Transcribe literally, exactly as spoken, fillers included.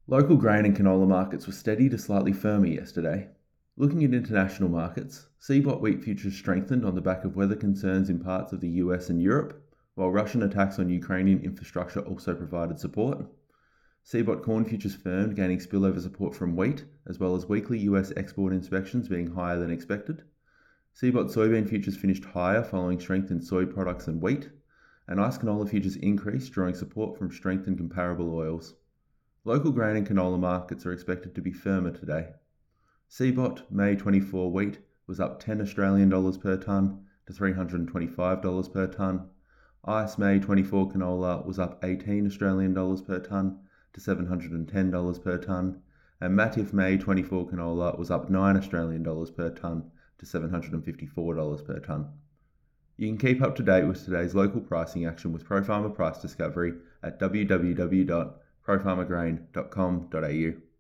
Local grain and canola markets were steady to slightly firmer yesterday. Looking at international markets, C B O T wheat futures strengthened on the back of weather concerns in parts of the U S and Europe, while Russian attacks on Ukrainian infrastructure also provided support. C B O T corn futures firmed, gaining spillover support from wheat, as well as weekly U S export inspections being higher than expected. C B O T soybean futures finished higher following strength in soy products and wheat, and ice canola futures increased, drawing support from strength in comparable oils. Local grain and canola markets are expected to be firmer today. C B O T May twenty-four wheat was up ten Australian dollars per tonne to three hundred twenty-five dollars per tonne. I C E May twenty-four canola was up eighteen Australian dollars per tonne to seven hundred ten dollars per tonne, and Matif May twenty-four canola was up nine Australian dollars per tonne to seven hundred fifty-four dollars per tonne. You can keep up to date with today's local pricing action with ProFarmer Price Discovery at w w w dot pro farmer grain dot com dot a u.